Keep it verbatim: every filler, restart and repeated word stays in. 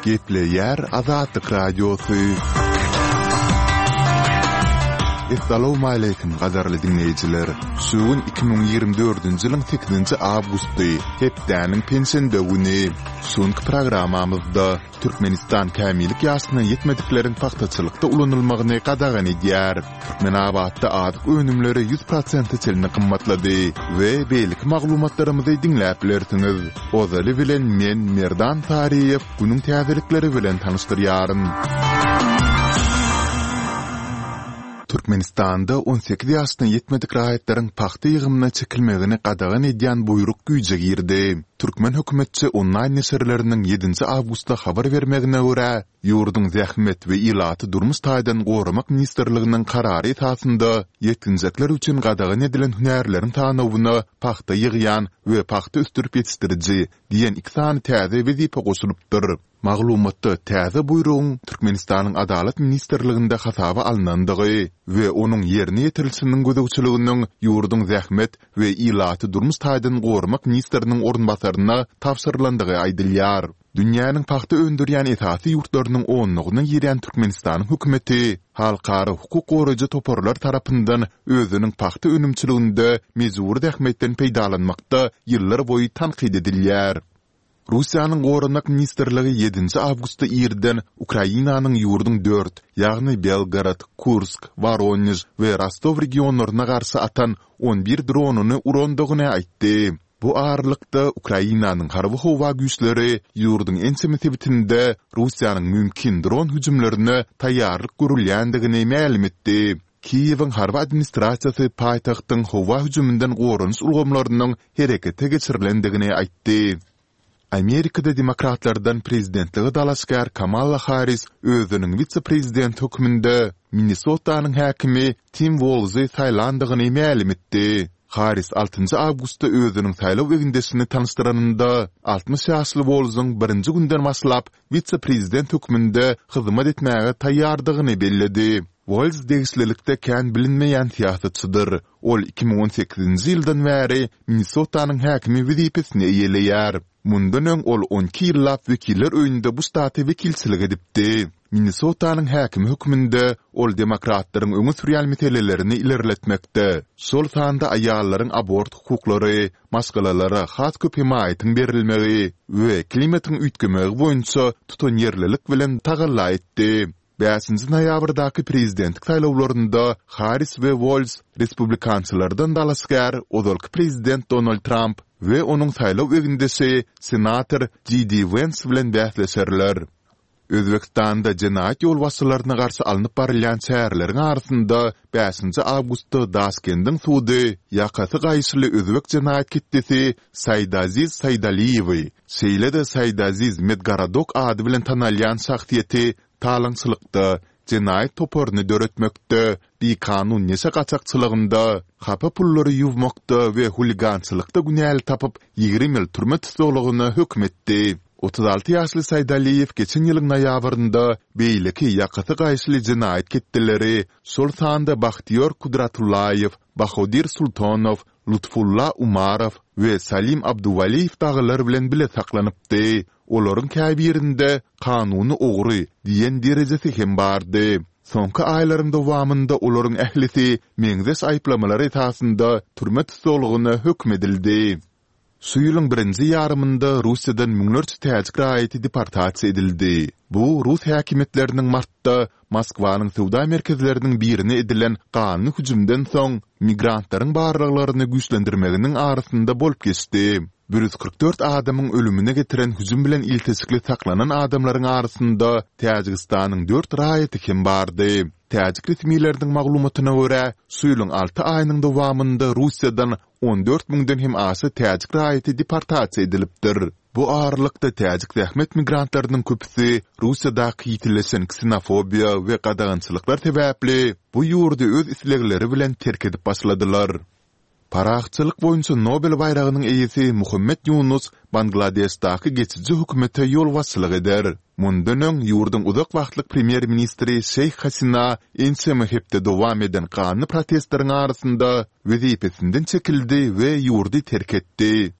Gepleyer Azadlık Radyosu. Assalamu alaykum gadarly dinleyijiler. Suwun iki bin ýygrimi dördünji ýylyň sekizinji awgusty, hepdäniň pensiýa güni. Soňky programamyzda Türkmenistan kämilik ýaşyna ýetmediklerin paxtaçylykda ulanylmagyny gadagan edýär. Türkmenabatda adyk önümleri yüz prosent çelini kymmatlady we beýlik maglumatlarymyzy dinläp bilersiňiz. Ozaly bilen men Merdan Tariýew günüň täzelikleri bilen tanışdyrýaryn. Türkmenistanda on sekiz ýaşyna ýetmedik raýatlaryň paxta ýygymyna çekilmegini gadagan edýän buyruk güýje girdi. Türkmen hökümetçi online neşerleriniň ýedinji awgustda habar bermegine görä, ýurdun zähmet we ilaty durmuş taýdan goramak ministrliginiň karary esasynda ýetginjekler üçin gadagan edilen hünärleriň tanawyny paxta ýygýan we paxta üstürip ýetişdiriji diýen iki sany täze wezipe goşulypdyr. Maglumatda täze buyrugyň Türkmenistanyň Adalet ministrliginde hasaba alınandygy we onuň ýerine ýetirilişiniň gözegçiliginiň ýurdun zähmet we ilaty durmuş taýdan goramak ministriniň orunbasaryna tapşyrlandygy aýdylýar. Dünýäniň paxta öndürýän esasy ýurtlarynyň onlugyny ýeren Türkmenistanyň hökümeti halkara hukuk goraýjy toporlar tarapyndan özüniň paxta önümçiliginde mezuri zähmetden peýdalanmakda ýyllar boýy tanqid edilýär. Russiýanyň goranak ministrligi ýedinji awgustda ýerden Ukrainanyň ýurdun dört, ýagny Belgorod, Kursk, Voronezh we Rostov regionlaryna garşy atan on bir dronuny urandygyny aýtdy. Bu aralykda Ukrainanyň harby howa güýçleri ýurdun ençemi tebitinde Russiýanyň mümkin dron hüjümlerini taýýarlyk görülýändigini ma'lum etdi. Kiýewiň harby administrasiýasy paýtagtyň howa hüjümünden gorunç ulgamlarynyň herekete geçirilendigini aýtdy. Amerikada demokratlardan prezidentligi dalaskar Kamala Harris özüniň vice-prezident hökmünde Minnesotanyň häkimi Tim Walz'y saýlandygyny ma'lum etdi. Harris altynji awgustda özüniň saýlaw egendesini tanışdyranyňda altmış ýaşly Walz'yň birinji günden başlap vice-prezident hökmünde hyzmat etmäge taýýardygyny belledi. Walz degislilikde kän bilinmeýän siýasatçydyr. Ol iki bin on sekizinji ýyldan bäri Minnesotanyň häkimi wezipesini eýeleýär. Mundan öň ol on iki ýyllap wekiller öýünde bu staty wekilçilik edipdi. Minnesotanyň häkimi hökmünde ol demokratlaryň öňe sürýän meselelerini ilerletmekde. Sol sanda aýallaryň abort hukuklary, masgalalary has köp himayatyň berilmegi we klimatyň üýtgemegi boýunça tutan ýerlilik bilen tagalla etdi. beşinji noýabrdaky prezidentlik saýlawlarynda Harris we Walz respublikançylardan dalaskar odalky prezident Donald Trump we onuň saýlaw egendesi senator J D Vance bilen bähleşerler. Özbekistanda jenaýat ýol wasylaryna garşy alınıp barylýan şäherleriň arasynda beşinji awgustda Daşkendiň sudy ýakasy gaýşyly özbek jenaýat kitlesi Saydaziz Saydaliýewi, Seýlede Saydaziz Medgaradok ady bilen tanalýan şahsiýeti talaňçylykda jenaýat toporuny döretmekde, bir kanun nese gaçakçylygynda, hapa pullary ýuwmakda we huligançylykda günäli tapyp ýygrimi ýyl türme tutulgyny hökm etdi. otuz alty ýaşly Saydaliýew geçen ýylyň noýabrynda beýleki ýakasy gaýşyly jenaýat ketdileri sol sanda Bahtiyor Kudratullaýew, Bahodir Sultanow, Lutfulla Umarow we Salim Abduvaliýew daglar bilen bile saklanypdy. Olaryň käbirinde kanuny ogry diýen derejesi hem bardy. Soňky aýlaryň dowamynda olaryň ählisi meňzes aýplamalary esasynda türme tutulgyny hökm edildi. Şu ýylyň birinji ýarymynda Russiýadan müňlerçe täjik raýaty deportasiýa edildi. Bu Rus häkimetleriniň martda Moskwanyň sowda merkezleriniň birine edilen ganyny hüjümden soň migrantlaryň barlyklaryny güýçlendirmeginiň arasynda bolup geçdi. bir yüz kırk dört adamyň ölümine getiren hüjüm bilen iltesikli saklanan adamlaryň arasynda Täjikistanyň dört raýaty hem bardy. Täjik resmiýetleriniň maglumatyna görä, şu ýylyň alty aýynyň dowamynda Russiýadan on dört müňden hem asy täjik raýaty deportasiýa edilipdir. Bu aralykda täjik zähmet migrantlarynyň köpüsi Russiýadaky ýitileşen ksenofobiýa we gadagançylyklar sebäpli bu ýurdu öz islegleri bilen terk edip başladylar. Paraxçylyk boýunça Nobel bayragynyň eýesi Muhammed Yunus Bangladeşdaky geçici hökümete ýol waslyk eder. Mundan öň ýurdun uzak wagtlyk premier ministri Şeyh Hasina ençeme hepde dowam eden gany protestlaryň arasynda wezipesinden çekildi we ýurdy terk etdi.